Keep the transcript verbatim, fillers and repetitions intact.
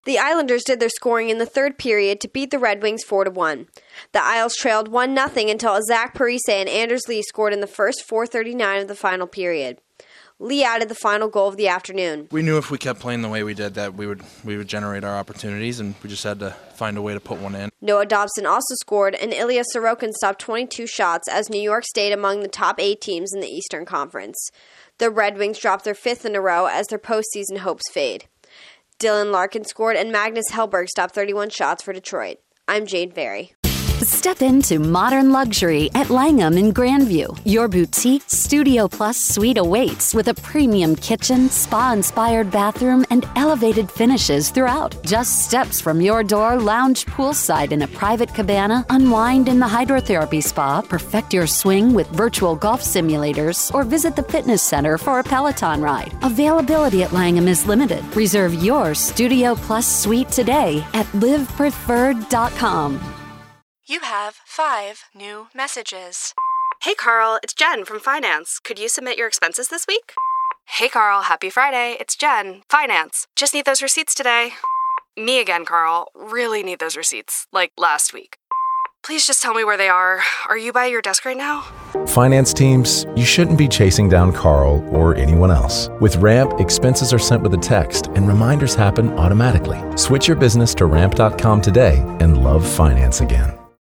The Islanders did their scoring in the third period to beat the Red Wings four to one. The Isles trailed one nothing until Zach Parise and Anders Lee scored in the first four thirty-nine of the final period. Lee added the final goal of the afternoon. We knew if we kept playing the way we did that we would we would generate our opportunities, and we just had to find a way to put one in. Noah Dobson also scored, and Ilya Sorokin stopped twenty-two shots as New York stayed among the top eight teams in the Eastern Conference. The Red Wings dropped their fifth in a row as their postseason hopes fade. Dylan Larkin scored, and Magnus Hellberg stopped thirty-one shots for Detroit. I'm Jade Berry. Step into modern luxury at Langham in Grandview. Your boutique Studio Plus suite awaits with a premium kitchen, spa-inspired bathroom, and elevated finishes throughout. Just steps from your door, lounge poolside in a private cabana, unwind in the hydrotherapy spa, perfect your swing with virtual golf simulators, or visit the fitness center for a Peloton ride. Availability at Langham is limited. Reserve your Studio Plus suite today at live preferred dot com. You have five new messages. Hey, Carl, it's Jen from Finance. Could you submit your expenses this week? Hey, Carl, happy Friday. It's Jen, Finance. Just need those receipts today. Me again, Carl. Really need those receipts, like last week. Please just tell me where they are. Are you by your desk right now? Finance teams, you shouldn't be chasing down Carl or anyone else. With Ramp, expenses are sent with a text and reminders happen automatically. Switch your business to ramp dot com today and love finance again.